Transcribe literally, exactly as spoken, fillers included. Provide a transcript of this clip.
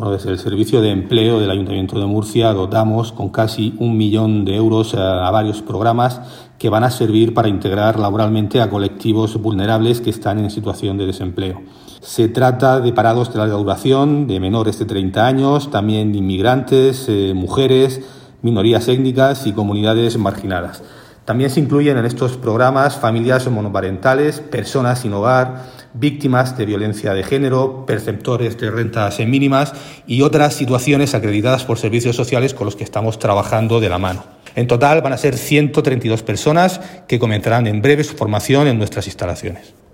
Bueno, desde el Servicio de Empleo del Ayuntamiento de Murcia dotamos con casi un millón de euros a, a varios programas que van a servir para integrar laboralmente a colectivos vulnerables que están en situación de desempleo. Se trata de parados de larga duración, de menores de treinta años, también de inmigrantes, eh, mujeres, minorías étnicas y comunidades marginadas. También se incluyen en estos programas familias monoparentales, personas sin hogar, víctimas de violencia de género, perceptores de rentas mínimas y otras situaciones acreditadas por servicios sociales con los que estamos trabajando de la mano. En total van a ser ciento treinta y dos personas que comenzarán en breve su formación en nuestras instalaciones.